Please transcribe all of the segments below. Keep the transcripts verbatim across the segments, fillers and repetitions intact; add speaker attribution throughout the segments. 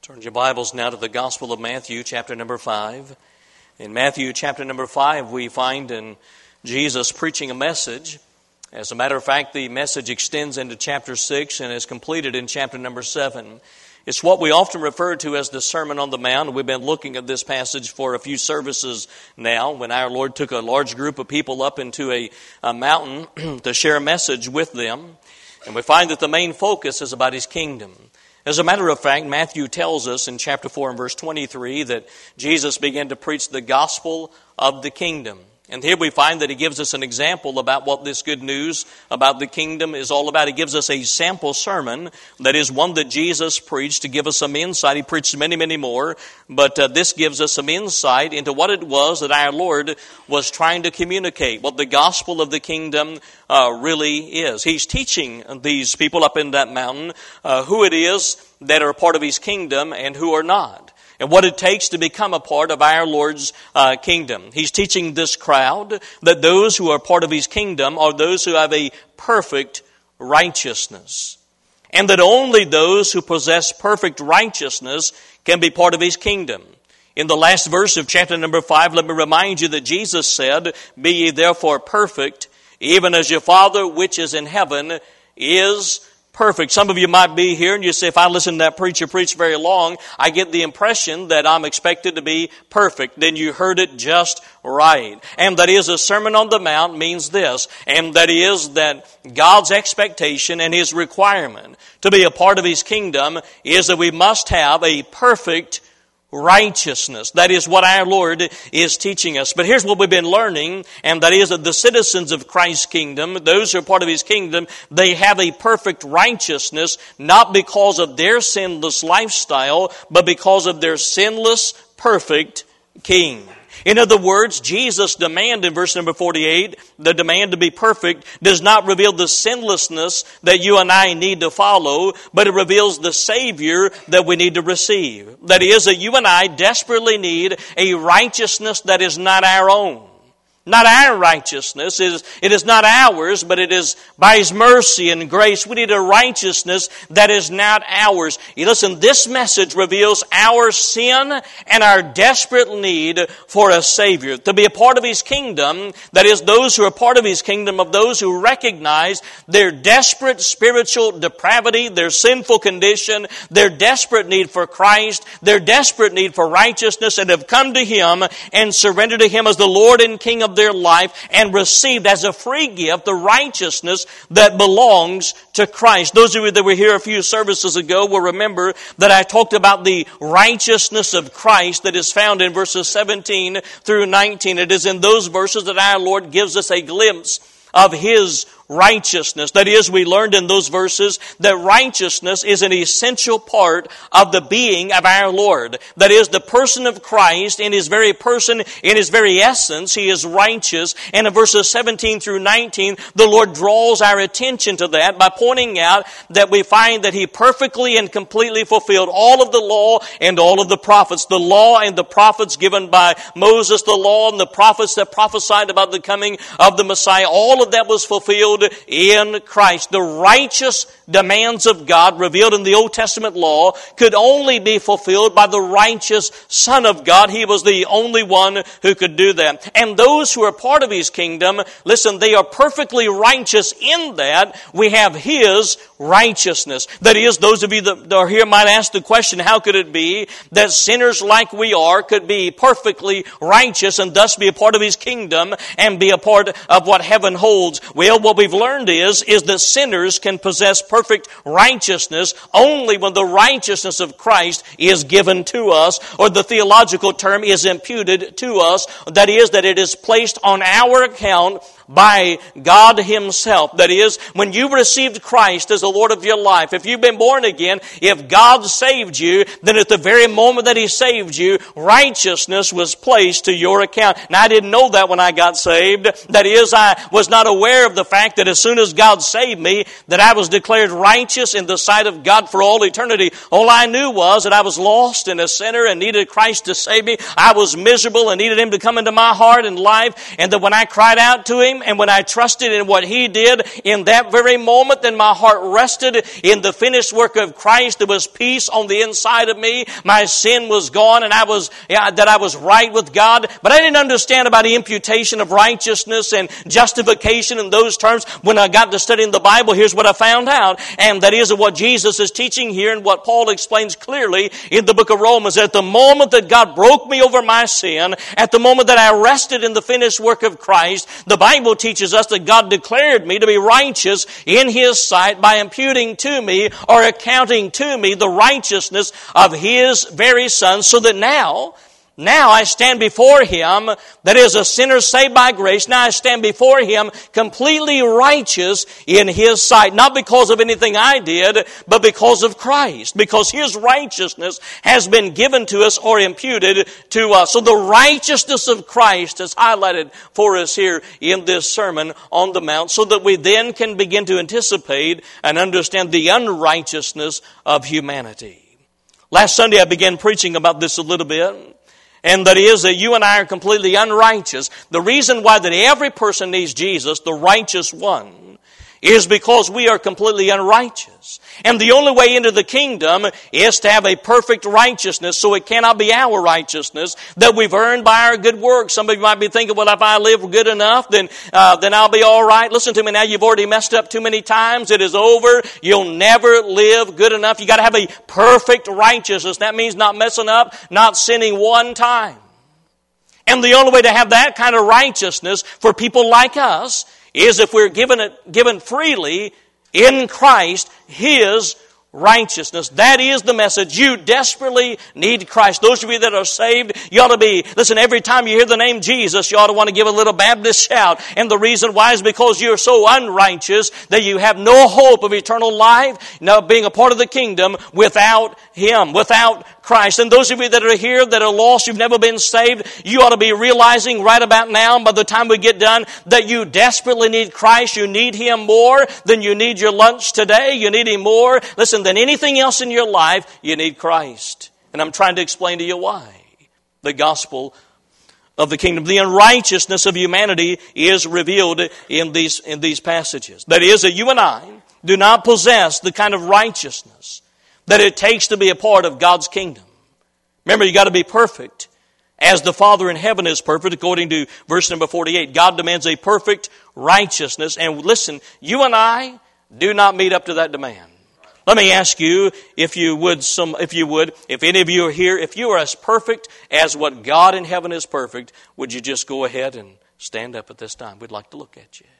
Speaker 1: Turn your Bibles now to the Gospel of Matthew, chapter number five. In Matthew, chapter number five, we find in Jesus preaching a message. As a matter of fact, the message extends into chapter six and is completed in chapter number seven. It's what we often refer to as the Sermon on the Mount. We've been looking at this passage for a few services now, when our Lord took a large group of people up into a, a mountain to share a message with them. And we find that the main focus is about His kingdom. As a matter of fact, Matthew tells us in chapter four and verse twenty-three that Jesus began to preach the gospel of the kingdom. And here we find that He gives us an example about what this good news about the kingdom is all about. He gives us a sample sermon, that is one that Jesus preached, to give us some insight. He preached many, many more, but uh, this gives us some insight into what it was that our Lord was trying to communicate, what the gospel of the kingdom uh, really is. He's teaching these people up in that mountain uh, who it is that are a part of His kingdom and who are not, and what it takes to become a part of our Lord's uh, kingdom. He's teaching this crowd that those who are part of His kingdom are those who have a perfect righteousness, and that only those who possess perfect righteousness can be part of His kingdom. In the last verse of chapter number five, let me remind you that Jesus said, "Be ye therefore perfect, even as your Father which is in heaven is perfect." Some of you might be here and you say, if I listen to that preacher preach very long, I get the impression that I'm expected to be perfect. Then you heard it just right. And that is, a Sermon on the Mount means this, and that is that God's expectation and His requirement to be a part of His kingdom is that we must have a perfect righteousness. That is what our Lord is teaching us. But here's what we've been learning, and that is that the citizens of Christ's kingdom, those who are part of His kingdom, they have a perfect righteousness, not because of their sinless lifestyle, but because of their sinless, perfect King. In other words, Jesus' demand in verse number forty-eight, the demand to be perfect, does not reveal the sinlessness that you and I need to follow, but it reveals the Savior that we need to receive. That is, that you and I desperately need a righteousness that is not our own. Not our righteousness. It is, it is not ours, but it is by His mercy and grace. We need a righteousness that is not ours. You listen, this message reveals our sin and our desperate need for a Savior. To be a part of His kingdom, that is, those who are part of His kingdom, of those who recognize their desperate spiritual depravity, their sinful condition, their desperate need for Christ, their desperate need for righteousness, and have come to Him and surrendered to Him as the Lord and King of their life, and received as a free gift the righteousness that belongs to Christ. Those of you that were here a few services ago will remember that I talked about the righteousness of Christ that is found in verses seventeen through nineteen. It is in those verses that our Lord gives us a glimpse of His righteousness. That is, we learned in those verses that righteousness is an essential part of the being of our Lord. That is, the person of Christ, in His very person, in His very essence, He is righteous. And in verses seventeen through nineteen, the Lord draws our attention to that by pointing out that we find that He perfectly and completely fulfilled all of the law and all of the prophets. The law and the prophets given by Moses, the law and the prophets that prophesied about the coming of the Messiah, all of that was fulfilled in Christ. The righteous demands of God revealed in the Old Testament law could only be fulfilled by the righteous Son of God. He was the only one who could do that. And those who are part of His kingdom, listen, they are perfectly righteous in that we have His righteousness. That is, those of you that are here might ask the question, how could it be that sinners like we are could be perfectly righteous and thus be a part of His kingdom and be a part of what heaven holds? Well, what we've learned is, is that sinners can possess perfect righteousness only when the righteousness of Christ is given to us, or the theological term is imputed to us. That is, that it is placed on our account by God Himself. That is, when you received Christ as the Lord of your life, if you've been born again, if God saved you, then at the very moment that He saved you, righteousness was placed to your account. Now, I didn't know that when I got saved. That is, I was not aware of the fact that as soon as God saved me, that I was declared righteous in the sight of God for all eternity. All I knew was that I was lost and a sinner and needed Christ to save me. I was miserable and needed Him to come into my heart and life, and that when I cried out to Him, Him and when I trusted in what He did, in that very moment, then my heart rested in the finished work of Christ. There was peace on the inside of me. My sin was gone and I was, yeah, that I was right with God. But I didn't understand about the imputation of righteousness and justification in those terms. When I got to studying the Bible, here's what I found out. And that is what Jesus is teaching here and what Paul explains clearly in the book of Romans. At the moment that God broke me over my sin, at the moment that I rested in the finished work of Christ, the Bible teaches us that God declared me to be righteous in His sight by imputing to me or accounting to me the righteousness of His very Son, so that now, now I stand before Him, that is a sinner saved by grace. Now I stand before Him completely righteous in His sight. Not because of anything I did, but because of Christ. Because His righteousness has been given to us or imputed to us. So the righteousness of Christ is highlighted for us here in this Sermon on the Mount, so that we then can begin to anticipate and understand the unrighteousness of humanity. Last Sunday I began preaching about this a little bit. And that is that you and I are completely unrighteous. The reason why that every person needs Jesus, the righteous one, is because we are completely unrighteous. And the only way into the kingdom is to have a perfect righteousness, so it cannot be our righteousness that we've earned by our good works. Some of you might be thinking, well, if I live good enough, then uh, then I'll be all right. Listen to me now, you've already messed up too many times. It is over. You'll never live good enough. You got to have a perfect righteousness. That means not messing up, not sinning one time. And the only way to have that kind of righteousness for people like us is if we're given it given freely in Christ, His righteousness. That is the message. You desperately need Christ. Those of you that are saved, you ought to be, listen, every time you hear the name Jesus, you ought to want to give a little Baptist shout. And the reason why is because you're so unrighteous that you have no hope of eternal life, no, being a part of the kingdom without Him, without Christ. And those of you that are here that are lost, you've never been saved, you ought to be realizing right about now, by the time we get done, that you desperately need Christ. You need Him more than you need your lunch today. You need Him more, listen, than anything else in your life. You need Christ. And I'm trying to explain to you why. The gospel of the kingdom, the unrighteousness of humanity is revealed in these, in these passages. That is, that you and I do not possess the kind of righteousness that it takes to be a part of God's kingdom. Remember, you got to be perfect as the Father in heaven is perfect, according to verse number forty-eight. God demands a perfect righteousness. And listen, you and I do not meet up to that demand. Let me ask you, if you would, some, if you would, if any of you are here, if you are as perfect as what God in heaven is perfect, would you just go ahead and stand up at this time? We'd like to look at you.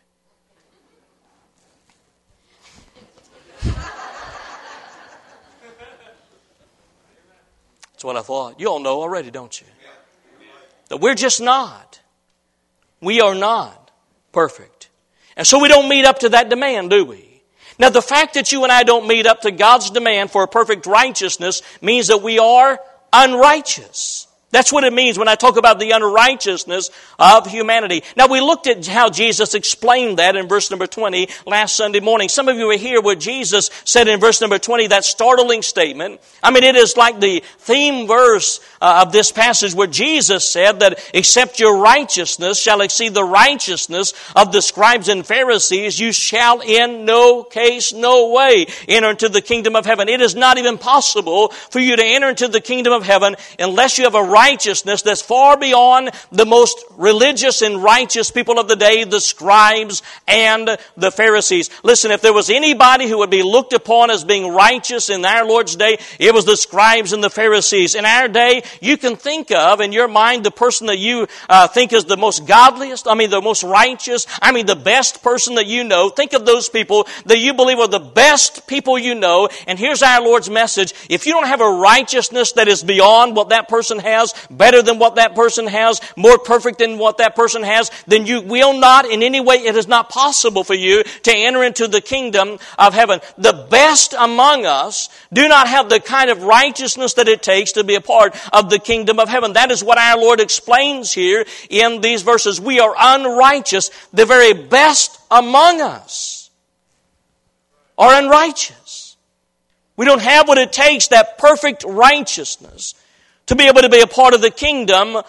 Speaker 1: That's what I thought. You all know already, don't you? That we're just not. We are not perfect. And so we don't meet up to that demand, do we? Now, the fact that you and I don't meet up to God's demand for a perfect righteousness means that we are unrighteous. That's what it means when I talk about the unrighteousness of humanity. Now, we looked at how Jesus explained that in verse number twenty last Sunday morning. Some of you were here where Jesus said in verse number twenty that startling statement. I mean, it is like the theme verse uh, of this passage where Jesus said that except your righteousness shall exceed the righteousness of the scribes and Pharisees, you shall in no case, no way enter into the kingdom of heaven. It is not even possible for you to enter into the kingdom of heaven unless you have a right righteousness that's far beyond the most religious and righteous people of the day, the scribes and the Pharisees. Listen, if there was anybody who would be looked upon as being righteous in our Lord's day, it was the scribes and the Pharisees. In our day, you can think of, in your mind, the person that you uh, think is the most godliest, I mean the most righteous, I mean the best person that you know. Think of those people that you believe are the best people you know. And here's our Lord's message. If you don't have a righteousness that is beyond what that person has, better than what that person has, more perfect than what that person has, then you will not, in any way, it is not possible for you to enter into the kingdom of heaven. The best among us do not have the kind of righteousness that it takes to be a part of the kingdom of heaven. That is what our Lord explains here in these verses. We are unrighteous. The very best among us are unrighteous. We don't have what it takes, that perfect righteousness, to be able to be a part of the kingdom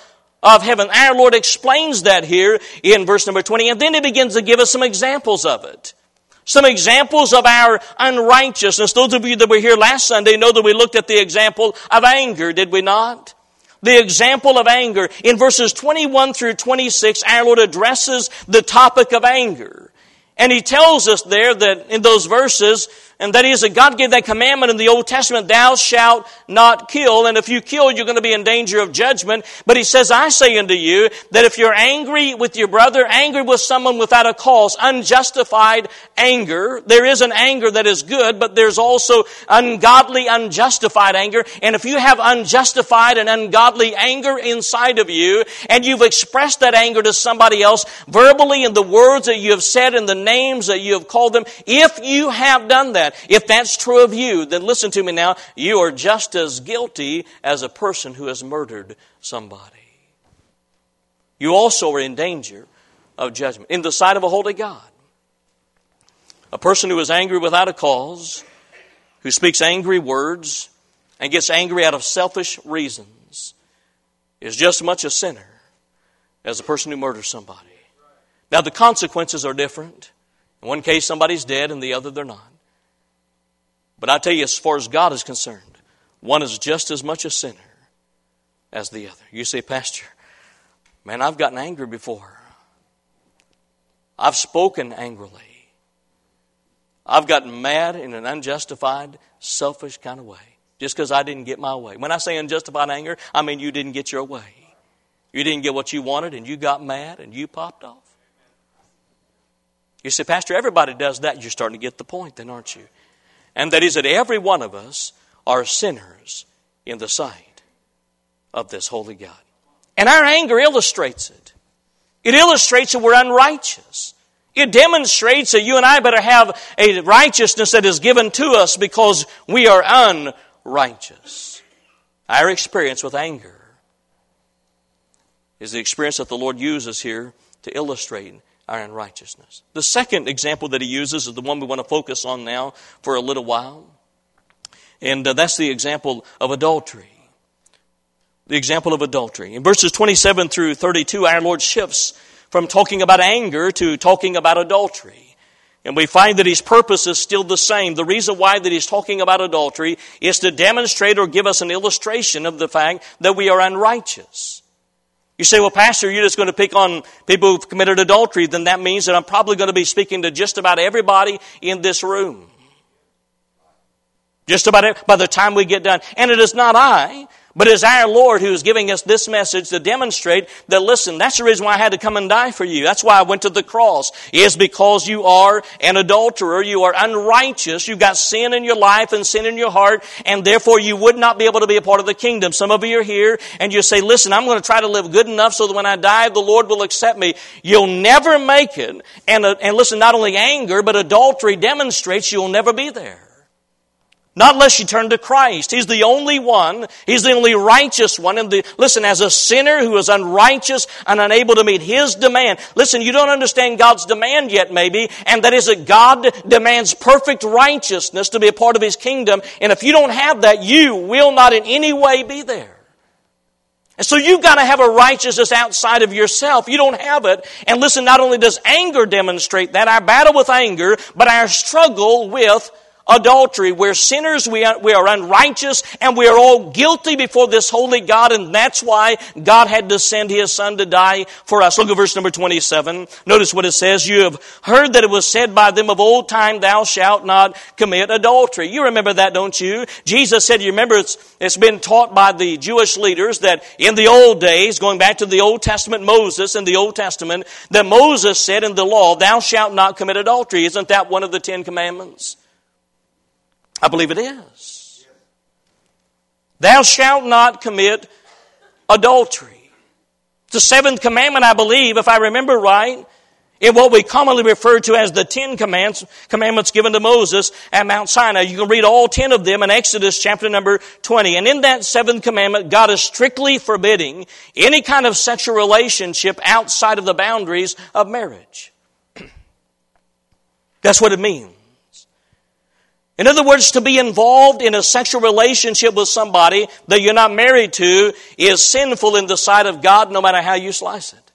Speaker 1: of heaven. Our Lord explains that here in verse number twenty, and then He begins to give us some examples of it. Some examples of our unrighteousness. Those of you that were here last Sunday know that we looked at the example of anger, did we not? The example of anger. In verses twenty-one through twenty-six, our Lord addresses the topic of anger. And He tells us there that in those verses, and that is that God gave that commandment in the Old Testament, thou shalt not kill. And if you kill, you're going to be in danger of judgment. But He says, I say unto you that if you're angry with your brother, angry with someone without a cause, unjustified anger, there is an anger that is good, but there's also ungodly, unjustified anger. And if you have unjustified and ungodly anger inside of you, and you've expressed that anger to somebody else verbally in the words that you have said, in the names that you have called them, if you have done that, if that's true of you, then listen to me now, you are just as guilty as a person who has murdered somebody. You also are in danger of judgment in the sight of a holy God. A person who is angry without a cause, who speaks angry words and gets angry out of selfish reasons, is just as much a sinner as a person who murders somebody. Now the consequences are different. In one case somebody's dead, in the other they're not. But I tell you, as far as God is concerned, one is just as much a sinner as the other. You say, Pastor, man, I've gotten angry before. I've spoken angrily. I've gotten mad in an unjustified, selfish kind of way. Just because I didn't get my way. When I say unjustified anger, I mean you didn't get your way. You didn't get what you wanted and you got mad and you popped off. You say, Pastor, everybody does that. You're starting to get the point then, aren't you? And that is that every one of us are sinners in the sight of this holy God. And our anger illustrates it. It illustrates that we're unrighteous. It demonstrates that you and I better have a righteousness that is given to us because we are unrighteous. Our experience with anger is the experience that the Lord uses here to illustrate our unrighteousness. The second example that He uses is the one we want to focus on now for a little while. And uh, that's the example of adultery. The example of adultery. In verses twenty-seven through thirty-two, our Lord shifts from talking about anger to talking about adultery. And we find that His purpose is still the same. The reason why that He's talking about adultery is to demonstrate or give us an illustration of the fact that we are unrighteous. You say, well, Pastor, you're just going to pick on people who've committed adultery. Then that means that I'm probably going to be speaking to just about everybody in this room. Just about it, by the time we get done. And it is not I, but it is our Lord who is giving us this message to demonstrate that, listen, that's the reason why I had to come and die for you. That's why I went to the cross, is because you are an adulterer. You are unrighteous. You've got sin in your life and sin in your heart, and therefore you would not be able to be a part of the kingdom. Some of you are here and you say, listen, I'm going to try to live good enough so that when I die, the Lord will accept me. You'll never make it. And, uh, and listen, not only anger, but adultery demonstrates you'll never be there. Not unless you turn to Christ. He's the only one. He's the only righteous one. And the, listen, as a sinner who is unrighteous and unable to meet His demand. Listen, you don't understand God's demand yet maybe. And that is that God demands perfect righteousness to be a part of His kingdom. And if you don't have that, you will not in any way be there. And so you've got to have a righteousness outside of yourself. You don't have it. And listen, not only does anger demonstrate that, our battle with anger, but our struggle with adultery. We're sinners, we are, we are unrighteous, and we are all guilty before this holy God, and that's why God had to send His Son to die for us. Look at verse number twenty-seven. Notice what it says. You have heard that it was said by them of old time, thou shalt not commit adultery. You remember that, don't you? Jesus said, you remember it's, it's been taught by the Jewish leaders that in the old days, going back to the Old Testament, Moses in the Old Testament, that Moses said in the law, thou shalt not commit adultery. Isn't that one of the Ten Commandments? I believe it is. Thou shalt not commit adultery. It's the seventh commandment, I believe, if I remember right, in what we commonly refer to as the Ten Commandments, commandments given to Moses at Mount Sinai. You can read all ten of them in Exodus chapter number twenty. And in that seventh commandment, God is strictly forbidding any kind of sexual relationship outside of the boundaries of marriage. That's what it means. In other words, to be involved in a sexual relationship with somebody that you're not married to is sinful in the sight of God, no matter how you slice it.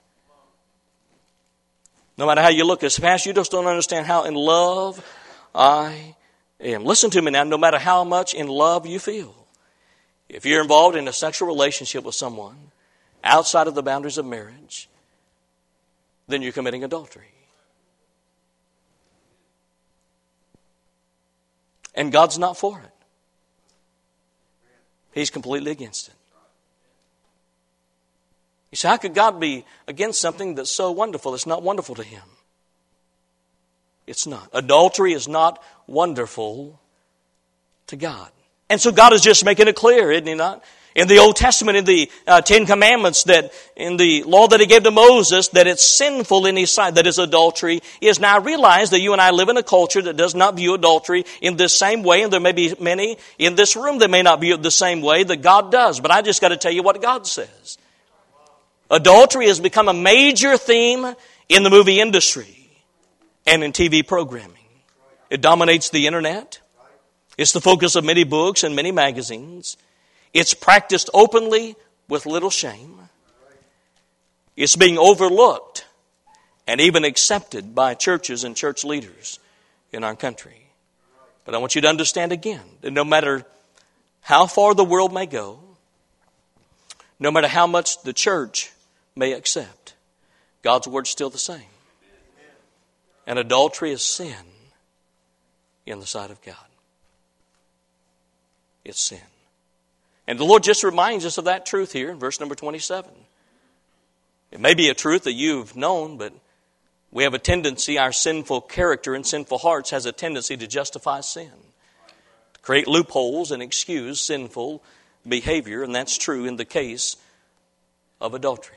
Speaker 1: No matter how you look at it. Pastor, you just don't understand how in love I am. Listen to me now, no matter how much in love you feel. If you're involved in a sexual relationship with someone outside of the boundaries of marriage, then you're committing adultery. And God's not for it. He's completely against it. You say, how could God be against something that's so wonderful? It's not wonderful to Him. It's not. Adultery is not wonderful to God. And so God is just making it clear, isn't He not? In the Old Testament, in the uh, Ten Commandments, that in the law that He gave to Moses, that it's sinful in His sight, that is adultery, is now realized that you and I live in a culture that does not view adultery in this same way, and there may be many in this room that may not view it the same way that God does. But I just got to tell you what God says. Adultery has become a major theme in the movie industry and in T V programming. It dominates the internet. It's the focus of many books and many magazines. It's practiced openly with little shame. It's being overlooked and even accepted by churches and church leaders in our country. But I want you to understand again that no matter how far the world may go, no matter how much the church may accept, God's word's still the same. And adultery is sin in the sight of God. It's sin. And the Lord just reminds us of that truth here in verse number twenty-seven. It may be a truth that you've known, but we have a tendency, our sinful character and sinful hearts has a tendency to justify sin, to create loopholes and excuse sinful behavior, and that's true in the case of adultery.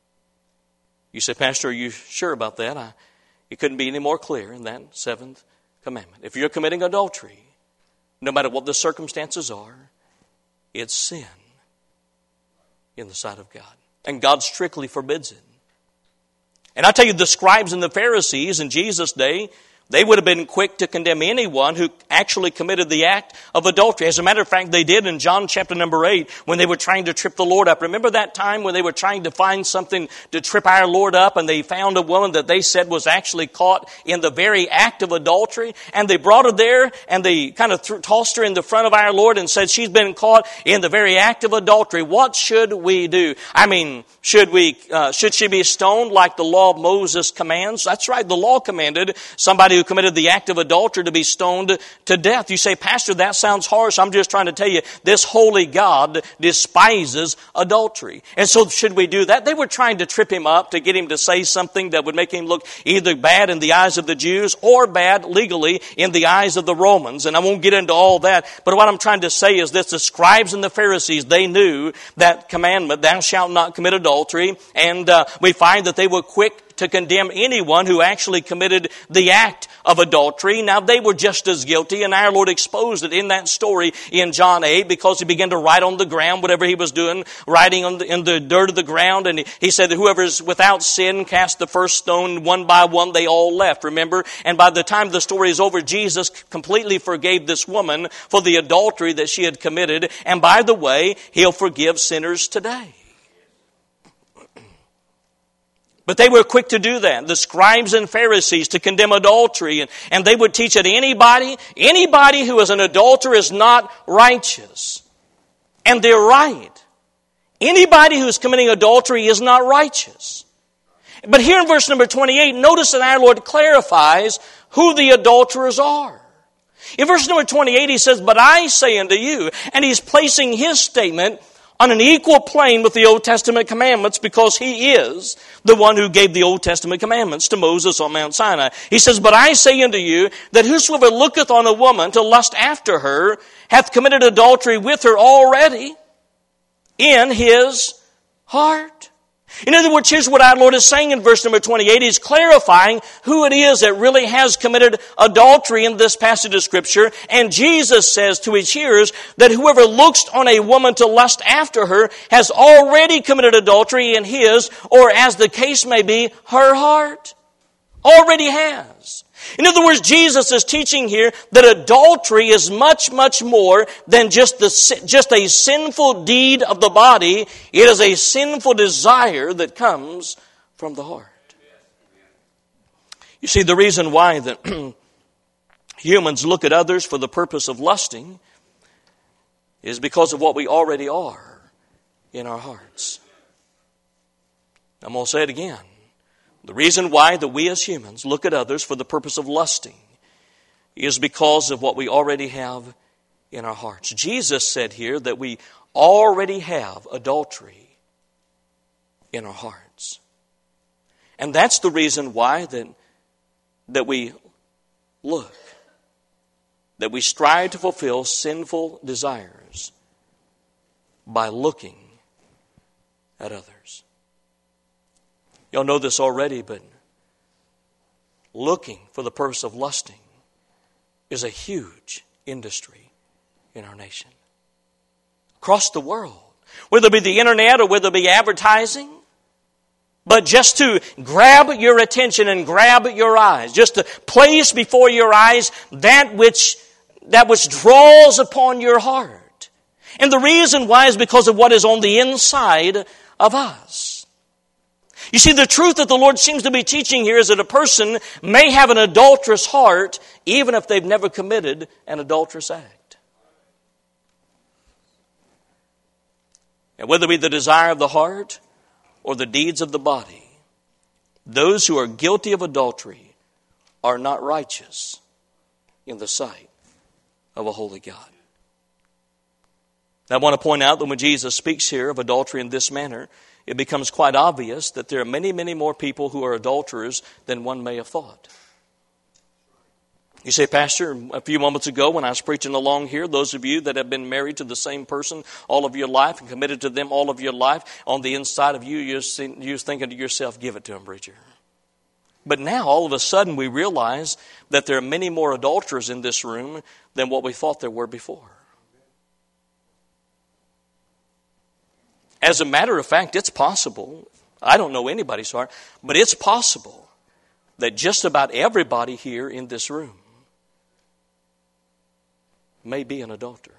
Speaker 1: You say, Pastor, are you sure about that? I, it couldn't be any more clear in that seventh commandment. If you're committing adultery, no matter what the circumstances are, it's sin in the sight of God. And God strictly forbids it. And I tell you, the scribes and the Pharisees in Jesus' day, they would have been quick to condemn anyone who actually committed the act of adultery. As a matter of fact, they did in John chapter number eight when they were trying to trip the Lord up. Remember that time when they were trying to find something to trip our Lord up, and they found a woman that they said was actually caught in the very act of adultery, and they brought her there and they kind of th- tossed her in the front of our Lord and said, she's been caught in the very act of adultery. What should we do? I mean, should we, uh, should she be stoned like the law of Moses commands? That's right. The law commanded somebody who committed the act of adultery to be stoned to death. You say, Pastor, that sounds harsh. I'm just trying to tell you, this holy God despises adultery. And so should we do that? They were trying to trip him up to get him to say something that would make him look either bad in the eyes of the Jews or bad legally in the eyes of the Romans. And I won't get into all that. But what I'm trying to say is this: the scribes and the Pharisees, they knew that commandment, thou shalt not commit adultery. And uh, we find that they were quick to condemn anyone who actually committed the act of adultery. Now, they were just as guilty, and our Lord exposed it in that story in John eight, because he began to write on the ground whatever he was doing, writing on the, in the dirt of the ground, and he, he said that whoever is without sin cast the first stone. One by one they all left, remember? And by the time the story is over, Jesus completely forgave this woman for the adultery that she had committed. And by the way, he'll forgive sinners today. But they were quick to do that, the scribes and Pharisees, to condemn adultery. And, and they would teach that anybody, anybody who is an adulterer is not righteous. And they're right. Anybody who is committing adultery is not righteous. But here in verse number twenty-eight, notice that our Lord clarifies who the adulterers are. In verse number twenty-eight, he says, but I say unto you, and he's placing his statement on an equal plane with the Old Testament commandments, because he is the one who gave the Old Testament commandments to Moses on Mount Sinai. He says, but I say unto you that whosoever looketh on a woman to lust after her hath committed adultery with her already in his heart. In other words, here's what our Lord is saying in verse number twenty-eight. He's clarifying who it is that really has committed adultery in this passage of Scripture. And Jesus says to his hearers that whoever looks on a woman to lust after her has already committed adultery in his, or as the case may be, her heart. Already has. In other words, Jesus is teaching here that adultery is much, much more than just, the, just a sinful deed of the body. It is a sinful desire that comes from the heart. You see, the reason why that humans look at others for the purpose of lusting is because of what we already are in our hearts. I'm going to say it again. The reason why that we as humans look at others for the purpose of lusting is because of what we already have in our hearts. Jesus said here that we already have adultery in our hearts. And that's the reason why that, that we look, that we strive to fulfill sinful desires by looking at others. Y'all know this already, but looking for the purpose of lusting is a huge industry in our nation. Across the world, whether it be the internet or whether it be advertising, but just to grab your attention and grab your eyes, just to place before your eyes that which, that which draws upon your heart. And the reason why is because of what is on the inside of us. You see, the truth that the Lord seems to be teaching here is that a person may have an adulterous heart even if they've never committed an adulterous act. And whether it be the desire of the heart or the deeds of the body, those who are guilty of adultery are not righteous in the sight of a holy God. Now, I want to point out that when Jesus speaks here of adultery in this manner, it becomes quite obvious that there are many, many more people who are adulterers than one may have thought. You say, Pastor, a few moments ago when I was preaching along here, those of you that have been married to the same person all of your life and committed to them all of your life, on the inside of you, you're thinking to yourself, give it to them, preacher. But now, all of a sudden, we realize that there are many more adulterers in this room than what we thought there were before. As a matter of fact, it's possible, I don't know anybody's heart, but it's possible that just about everybody here in this room may be an adulterer.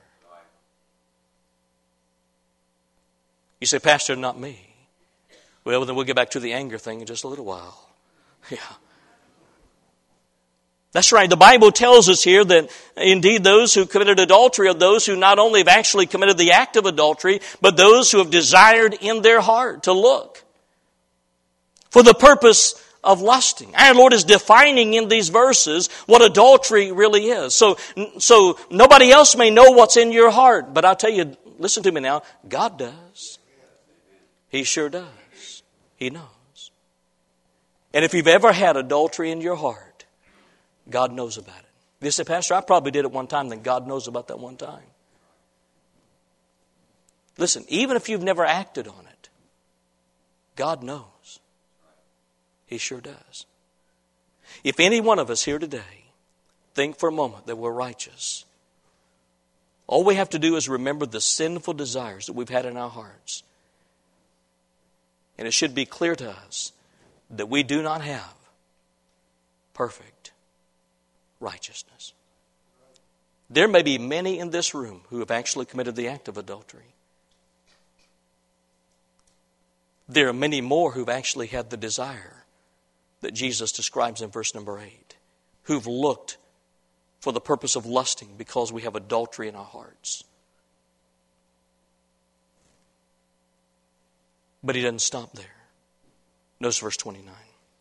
Speaker 1: You say, Pastor, not me. Well, then we'll get back to the anger thing in just a little while. Yeah. That's right. The Bible tells us here that indeed those who committed adultery are those who not only have actually committed the act of adultery, but those who have desired in their heart to look for the purpose of lusting. Our Lord is defining in these verses what adultery really is. So, so nobody else may know what's in your heart, but I'll tell you, listen to me now, God does. He sure does. He knows. And if you've ever had adultery in your heart, God knows about it. If you say, Pastor, I probably did it one time, then God knows about that one time. Listen, even if you've never acted on it, God knows. He sure does. If any one of us here today think for a moment that we're righteous, all we have to do is remember the sinful desires that we've had in our hearts. And it should be clear to us that we do not have perfect righteousness. There may be many in this room who have actually committed the act of adultery. There are many more who've actually had the desire that Jesus describes in verse number eight, who've looked for the purpose of lusting because we have adultery in our hearts. But he doesn't stop there. Notice verse twenty-nine.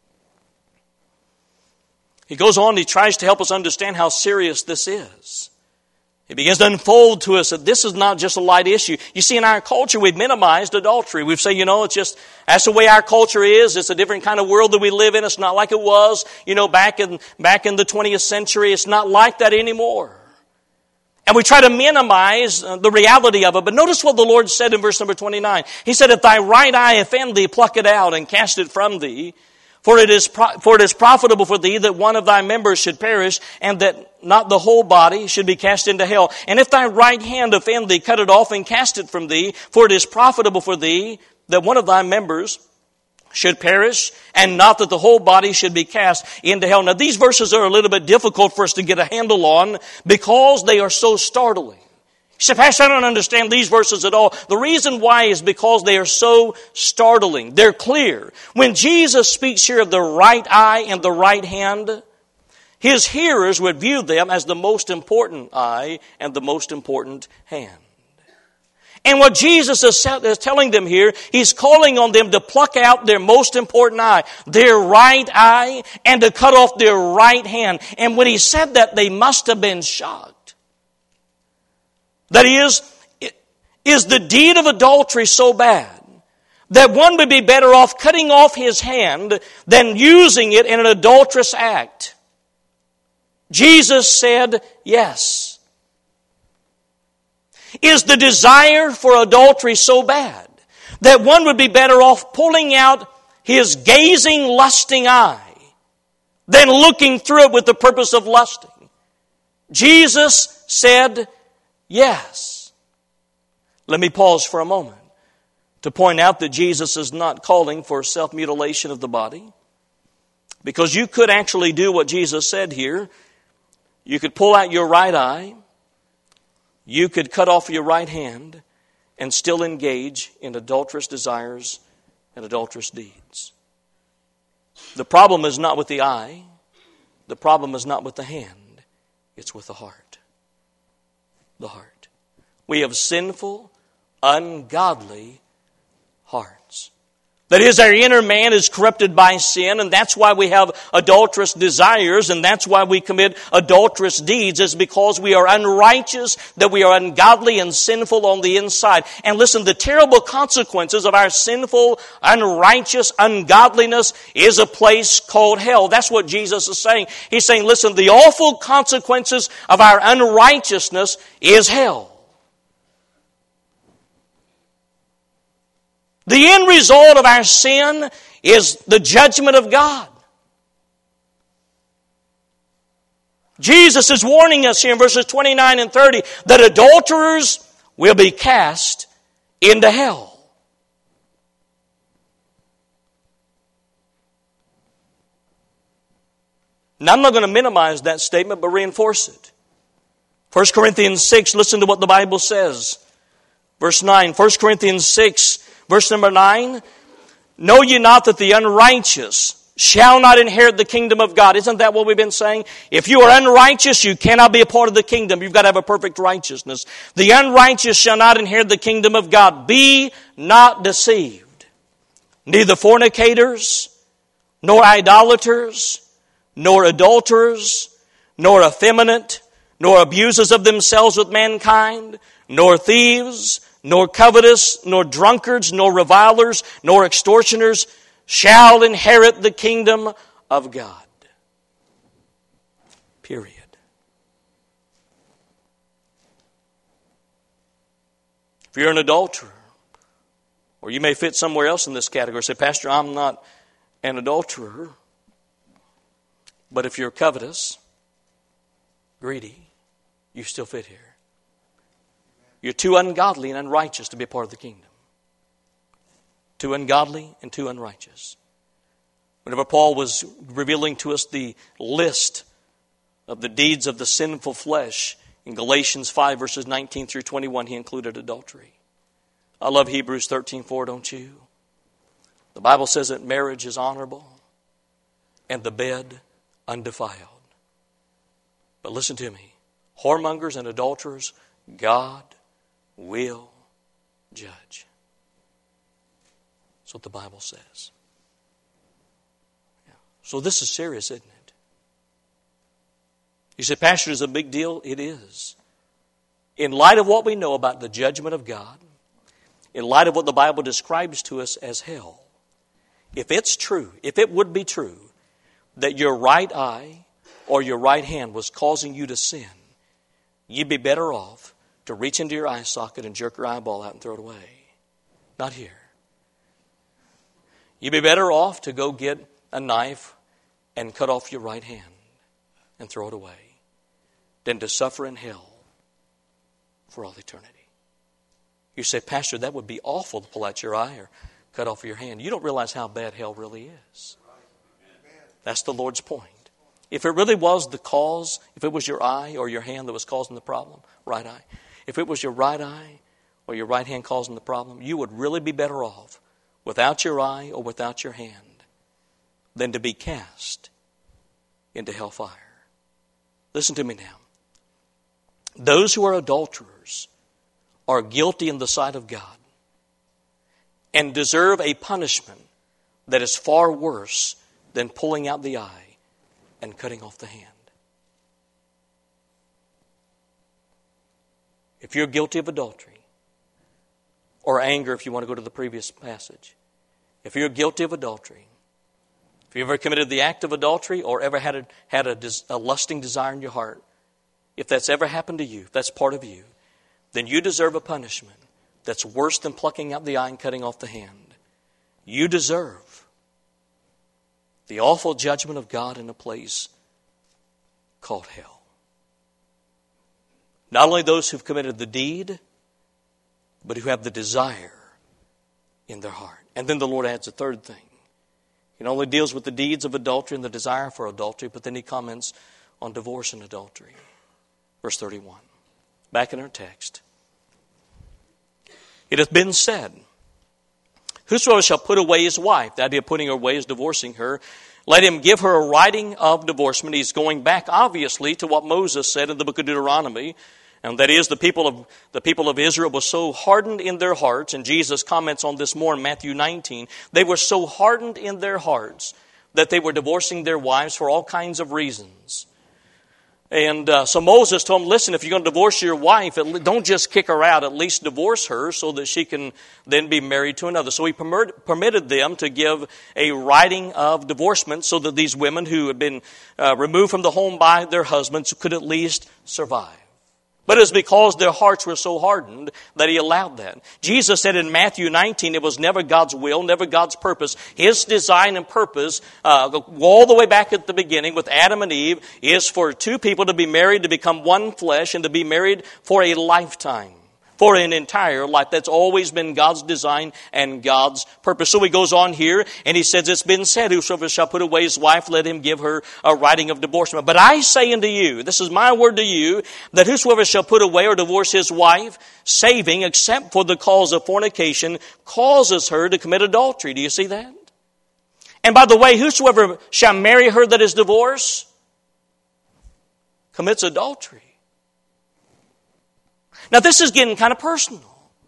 Speaker 1: He goes on, he tries to help us understand how serious this is. He begins to unfold to us that this is not just a light issue. You see, in our culture, we've minimized adultery. We've said, you know, it's just, that's the way our culture is. It's a different kind of world that we live in. It's not like it was, you know, back in, back in the twentieth century. It's not like that anymore. And we try to minimize the reality of it. But notice what the Lord said in verse number twenty-nine. He said, if thy right eye offend thee, pluck it out and cast it from thee. For it is pro- for it is profitable for thee that one of thy members should perish, and that not the whole body should be cast into hell. And if thy right hand offend thee, cut it off and cast it from thee. For it is profitable for thee that one of thy members should perish, and not that the whole body should be cast into hell. Now, these verses are a little bit difficult for us to get a handle on because they are so startling. You say, Pastor, I don't understand these verses at all. The reason why is because they are so startling. They're clear. When Jesus speaks here of the right eye and the right hand, his hearers would view them as the most important eye and the most important hand. And what Jesus is telling them here, he's calling on them to pluck out their most important eye, their right eye, and to cut off their right hand. And when he said that, they must have been shocked. That is, is the deed of adultery so bad that one would be better off cutting off his hand than using it in an adulterous act? Jesus said, yes. Is the desire for adultery so bad that one would be better off pulling out his gazing, lusting eye than looking through it with the purpose of lusting? Jesus said, yes. Let me pause for a moment to point out that Jesus is not calling for self-mutilation of the body, because you could actually do what Jesus said here. You could pull out your right eye, you could cut off your right hand, and still engage in adulterous desires and adulterous deeds. The problem is not with the eye. The problem is not with the hand. It's with the heart. The heart. We have sinful, ungodly hearts. That is, our inner man is corrupted by sin, and that's why we have adulterous desires, and that's why we commit adulterous deeds, is because we are unrighteous, that we are ungodly and sinful on the inside. And listen, the terrible consequences of our sinful, unrighteous ungodliness is a place called hell. That's what Jesus is saying. He's saying, listen, the awful consequences of our unrighteousness is hell. The end result of our sin is the judgment of God. Jesus is warning us here in verses twenty-nine and thirty that adulterers will be cast into hell. Now, I'm not going to minimize that statement, but reinforce it. First Corinthians six, listen to what the Bible says. Verse nine, First Corinthians six, verse number nine, know ye not that the unrighteous shall not inherit the kingdom of God? Isn't that what we've been saying? If you are unrighteous, you cannot be a part of the kingdom. You've got to have a perfect righteousness. The unrighteous shall not inherit the kingdom of God. Be not deceived. Neither fornicators, nor idolaters, nor adulterers, nor effeminate, nor abusers of themselves with mankind, nor thieves, nor covetous, nor drunkards, nor revilers, nor extortioners shall inherit the kingdom of God. Period. If you're an adulterer, or you may fit somewhere else in this category, say, Pastor, I'm not an adulterer. But if you're covetous, greedy, you still fit here. You're too ungodly and unrighteous to be a part of the kingdom. Too ungodly and too unrighteous. Whenever Paul was revealing to us the list of the deeds of the sinful flesh in Galatians five, verses nineteen through twenty-one, he included adultery. I love Hebrews thirteen four, don't you? The Bible says that marriage is honorable and the bed undefiled. But listen to me. Whoremongers and adulterers, God will judge. That's what the Bible says. Yeah. So this is serious, isn't it? You say, Pastor, is a big deal? It is. In light of what we know about the judgment of God, in light of what the Bible describes to us as hell, if it's true, if it would be true, that your right eye or your right hand was causing you to sin, you'd be better off to reach into your eye socket and jerk your eyeball out and throw it away. Not here. You'd be better off to go get a knife and cut off your right hand and throw it away than to suffer in hell for all eternity. You say, Pastor, that would be awful to pull out your eye or cut off your hand. You don't realize how bad hell really is. That's the Lord's point. If it really was the cause, if it was your eye or your hand that was causing the problem, right eye, if it was your right eye or your right hand causing the problem, you would really be better off without your eye or without your hand than to be cast into hellfire. Listen to me now. Those who are adulterers are guilty in the sight of God and deserve a punishment that is far worse than pulling out the eye and cutting off the hand. If you're guilty of adultery, or anger if you want to go to the previous passage, if you're guilty of adultery, if you ever committed the act of adultery or ever had a, had a, a lusting desire in your heart, if that's ever happened to you, if that's part of you, then you deserve a punishment that's worse than plucking out the eye and cutting off the hand. You deserve the awful judgment of God in a place called hell. Not only those who've committed the deed, but who have the desire in their heart. And then the Lord adds a third thing. He not only deals with the deeds of adultery and the desire for adultery, but then he comments on divorce and adultery. Verse thirty-one. Back in our text. It hath been said, whosoever shall put away his wife, the idea of putting her away is divorcing her, let him give her a writing of divorcement. He's going back, obviously, to what Moses said in the book of Deuteronomy, and that is the people of the people of Israel were so hardened in their hearts, and Jesus comments on this more in Matthew nineteen. They were so hardened in their hearts that they were divorcing their wives for all kinds of reasons. And uh, so Moses told him, listen, if you're going to divorce your wife, don't just kick her out. At least divorce her so that she can then be married to another. So he permit, permitted them to give a writing of divorcement so that these women who had been uh, removed from the home by their husbands could at least survive. But it's because their hearts were so hardened that he allowed that. Jesus said in Matthew nineteen, it was never God's will, never God's purpose. His design and purpose, uh, all the way back at the beginning with Adam and Eve, is for two people to be married, to become one flesh, and to be married for a lifetime. For an entire life. That's always been God's design and God's purpose. So he goes on here and he says, it's been said, whosoever shall put away his wife, let him give her a writing of divorcement. But I say unto you, this is my word to you, that whosoever shall put away or divorce his wife, saving, except for the cause of fornication, causes her to commit adultery. Do you see that? And by the way, whosoever shall marry her that is divorced, commits adultery. Now, this is getting kind of personal.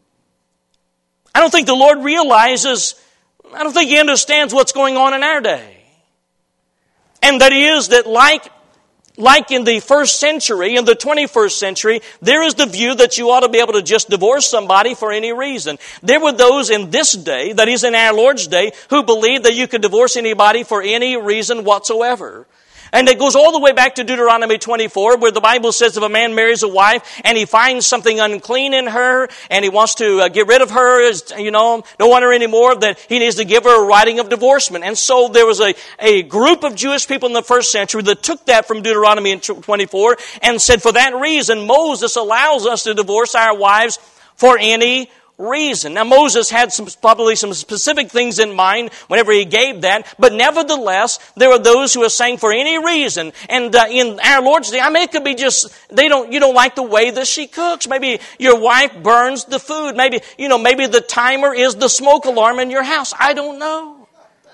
Speaker 1: I don't think the Lord realizes, I don't think He understands what's going on in our day. And that is that like, like in the first century, in the twenty-first century, there is the view that you ought to be able to just divorce somebody for any reason. There were those in this day, that is in our Lord's day, who believed that you could divorce anybody for any reason whatsoever. And it goes all the way back to Deuteronomy twenty-four, where the Bible says if a man marries a wife and he finds something unclean in her and he wants to uh, get rid of her, as, you know, don't want her anymore, then he needs to give her a writing of divorcement. And so there was a, a group of Jewish people in the first century that took that from Deuteronomy twenty-four and said, for that reason, Moses allows us to divorce our wives for any reason. Now, Moses had some, probably some specific things in mind whenever he gave that, but nevertheless, there are those who are saying for any reason. And uh, in our Lord's day, I mean, it could be just they don't you don't like the way that she cooks. Maybe your wife burns the food. Maybe you know maybe the timer is the smoke alarm in your house. I don't know.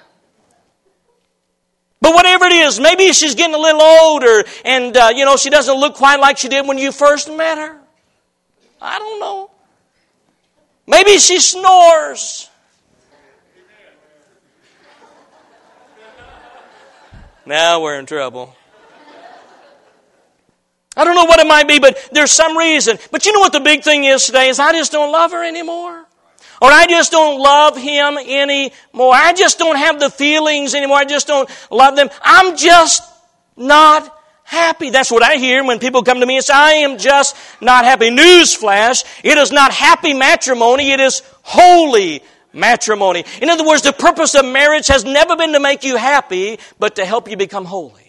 Speaker 1: But whatever it is, maybe she's getting a little older, and uh, you know she doesn't look quite like she did when you first met her. I don't know. Maybe she snores. Now we're in trouble. I don't know what it might be, but there's some reason. But you know what the big thing is today is I just don't love her anymore. Or I just don't love him anymore. I just don't have the feelings anymore. I just don't love them. I'm just not happy. That's what I hear when people come to me and say, I am just not happy. Newsflash, it is not happy matrimony, it is holy matrimony. In other words, the purpose of marriage has never been to make you happy, but to help you become holy.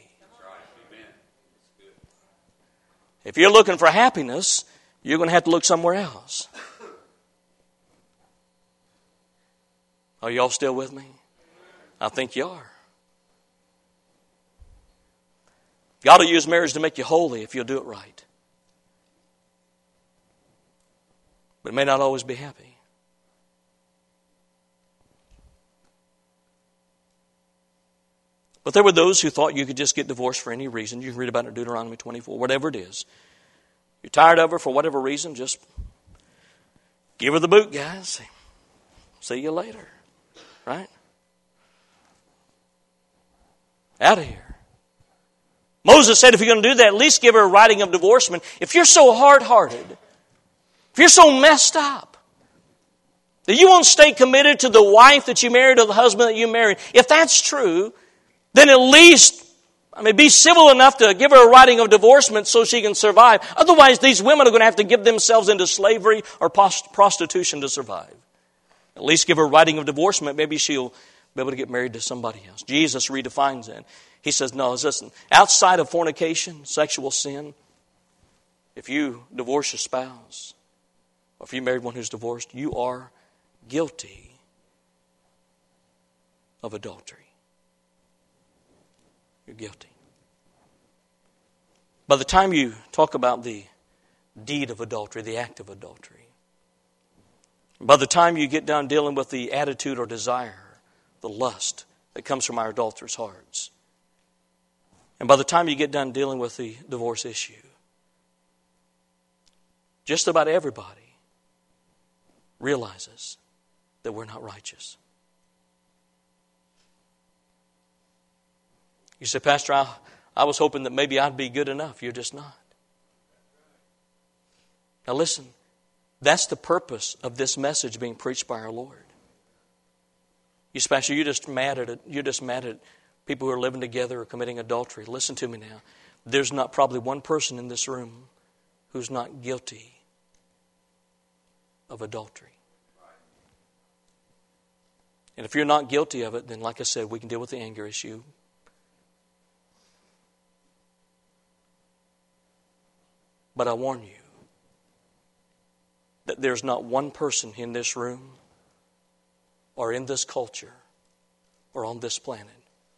Speaker 1: If you're looking for happiness, you're going to have to look somewhere else. Are y'all still with me? I think you are. God will use marriage to make you holy if you'll do it right. But it may not always be happy. But there were those who thought you could just get divorced for any reason. You can read about it in Deuteronomy twenty-four, whatever it is. You're tired of her for whatever reason, just give her the boot, guys. See you later. Right? Out of here. Moses said if you're going to do that, at least give her a writing of divorcement. If you're so hard-hearted, if you're so messed up, that you won't stay committed to the wife that you married or the husband that you married, if that's true, then at least, I mean, be civil enough to give her a writing of divorcement so she can survive. Otherwise, these women are going to have to give themselves into slavery or prostitution to survive. At least give her a writing of divorcement. Maybe she'll be able to get married to somebody else. Jesus redefines that. He says, no, listen, outside of fornication, sexual sin, if you divorce your spouse, or if you married one who's divorced, you are guilty of adultery. You're guilty. By the time you talk about the deed of adultery, the act of adultery, by the time you get done dealing with the attitude or desire, the lust that comes from our adulterous hearts, and by the time you get done dealing with the divorce issue, just about everybody realizes that we're not righteous. You say, Pastor, I, I was hoping that maybe I'd be good enough. You're just not. Now listen, that's the purpose of this message being preached by our Lord. You say, Pastor, you're just mad at it. You're just mad at people who are living together or committing adultery. Listen to me now. There's not probably one person in this room who's not guilty of adultery. And if you're not guilty of it, then like I said, we can deal with the anger issue. But I warn you that there's not one person in this room or in this culture or on this planet,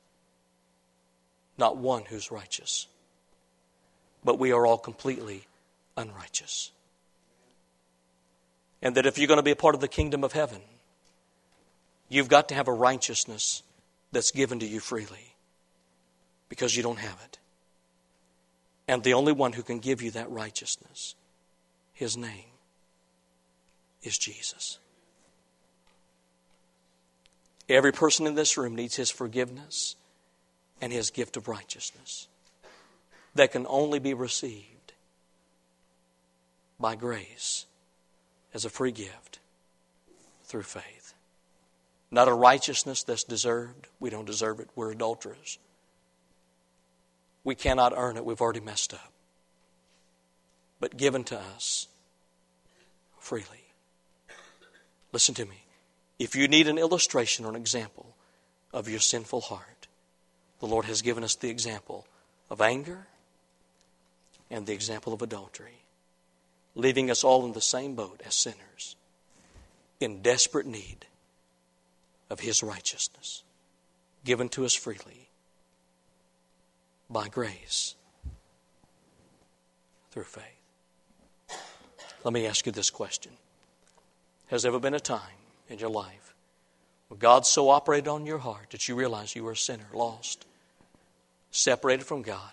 Speaker 1: not one who's righteous. But we are all completely unrighteous. And that if you're going to be a part of the kingdom of heaven, you've got to have a righteousness that's given to you freely, because you don't have it. And the only one who can give you that righteousness, His name is Jesus. Every person in this room needs His forgiveness and His gift of righteousness that can only be received by grace as a free gift through faith. Not a righteousness that's deserved. We don't deserve it. We're adulterers. We cannot earn it. We've already messed up. But given to us freely. Listen to me. If you need an illustration or an example of your sinful heart, the Lord has given us the example of anger and the example of adultery, leaving us all in the same boat as sinners, in desperate need of His righteousness, given to us freely by grace through faith. Let me ask you this question. Has there ever been a time in your life where God so operated on your heart that you realized you were a sinner, lost, separated from God,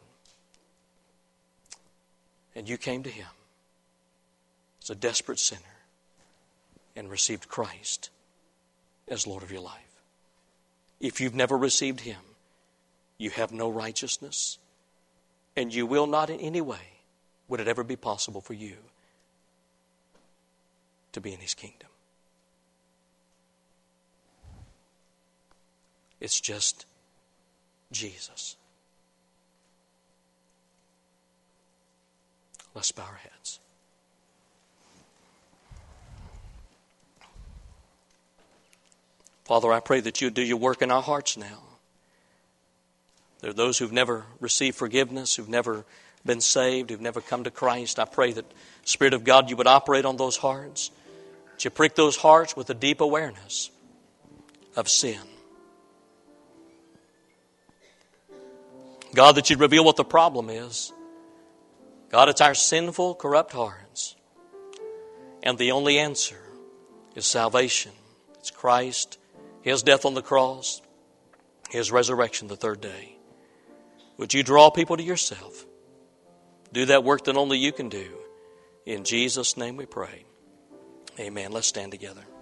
Speaker 1: and you came to Him as a desperate sinner and received Christ as Lord of your life? If you've never received Him, you have no righteousness, and you will not in any way would it ever be possible for you to be in His kingdom. It's just Jesus. Let's bow our heads. Father, I pray that you do your work in our hearts now. There are those who've never received forgiveness, who've never been saved, who've never come to Christ. I pray that, Spirit of God, you would operate on those hearts, that you prick those hearts with a deep awareness of sin. God, that you'd reveal what the problem is. God, it's our sinful, corrupt hearts. And the only answer is salvation. It's Christ, His death on the cross, His resurrection the third day. Would you draw people to yourself? Do that work that only you can do. In Jesus' name we pray. Amen. Let's stand together.